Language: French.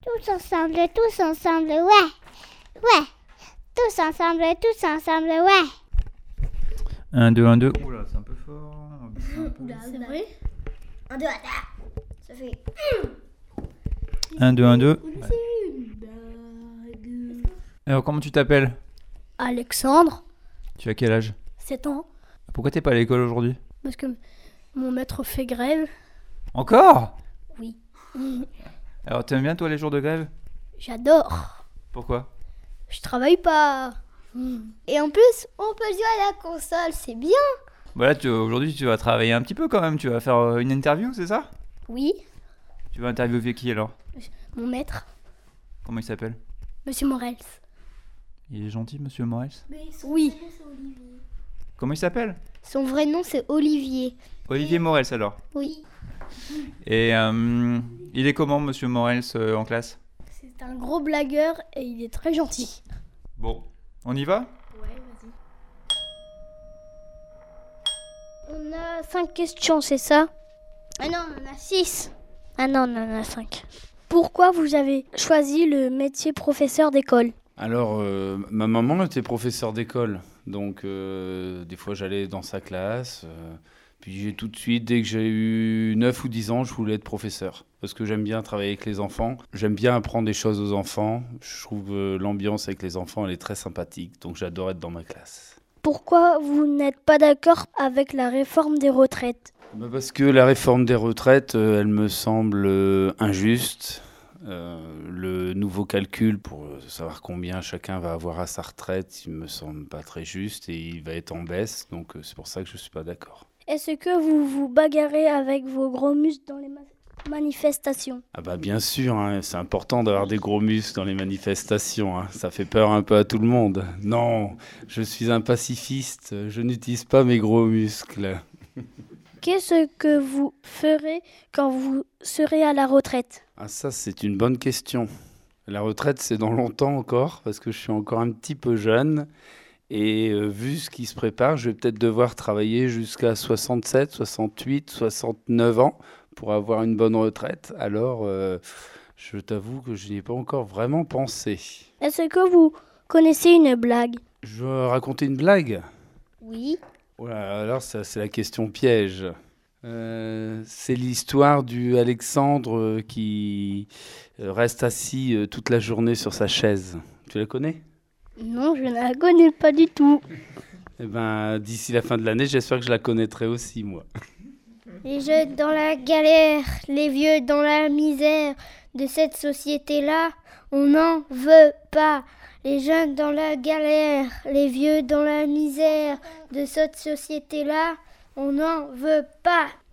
Tous ensemble, ouais. Ouais. Tous ensemble, ouais. 1, 2, 1, 2. Oula, c'est un peu fort. C'est vrai. 1, 2, 1, 2. Ça fait... 1, 2, 1, 2. C'est une blague. Alors, comment tu t'appelles? Alexandre, Tu as quel âge? 7 ans. Pourquoi t'es pas à l'école aujourd'hui? Parce que mon maître fait grève. Encore? Oui. Alors, t'aimes bien toi les jours de grève? J'adore. Pourquoi? Je travaille pas. Et en plus, on peut jouer à la console, c'est bien. Voilà, aujourd'hui tu vas travailler un petit peu quand même. Tu vas faire une interview, c'est ça? Oui. Tu vas interviewer qui alors? Mon maître, Comment il s'appelle? Monsieur Morels. Il est gentil, monsieur Morels? Oui. Comment il s'appelle? Son vrai nom, c'est Olivier. Olivier Morels alors. Oui. Et il est comment, monsieur Morels, en classe? C'est un gros blagueur et il est très gentil. Bon, on y va? Ouais, vas-y. On a 5 questions, c'est ça? Ah non, on en a 6. Ah non, on en a 5. Pourquoi vous avez choisi le métier professeur d'école? Alors, ma maman était professeure d'école, donc des fois j'allais dans sa classe. Puis j'ai tout de suite, dès que j'ai eu 9 ou 10 ans, je voulais être professeur. Parce que j'aime bien travailler avec les enfants, j'aime bien apprendre des choses aux enfants. Je trouve l'ambiance avec les enfants, elle est très sympathique, donc j'adore être dans ma classe. Pourquoi vous n'êtes pas d'accord avec la réforme des retraites? Parce que la réforme des retraites, elle me semble injuste. Le nouveau calcul pour savoir combien chacun va avoir à sa retraite, il me semble pas très juste et il va être en baisse, donc c'est pour ça que je suis pas d'accord. Est-ce que vous vous bagarrez avec vos gros muscles dans les manifestations? Ah bah bien sûr, hein, c'est important d'avoir des gros muscles dans les manifestations, hein, ça fait peur un peu à tout le monde. Non, je suis un pacifiste, je n'utilise pas mes gros muscles. Qu'est-ce que vous ferez quand vous serez à la retraite? Ah ça c'est une bonne question. La retraite c'est dans longtemps encore, parce que je suis encore un petit peu jeune. Et vu ce qui se prépare, je vais peut-être devoir travailler jusqu'à 67, 68, 69 ans pour avoir une bonne retraite. Alors, je t'avoue que je n'y ai pas encore vraiment pensé. Est-ce que vous connaissez une blague? Je veux raconter une blague? Oui. Voilà, alors ça, c'est la question piège. C'est l'histoire du Alexandre qui reste assis toute la journée sur sa chaise. Tu la connais? Non, je ne la connais pas du tout. Eh ben, d'ici la fin de l'année, j'espère que je la connaîtrai aussi, moi. Les jeunes dans la galère, les vieux dans la misère de cette société-là, on n'en veut pas. Les jeunes dans la galère, les vieux dans la misère de cette société-là, on n'en veut pas.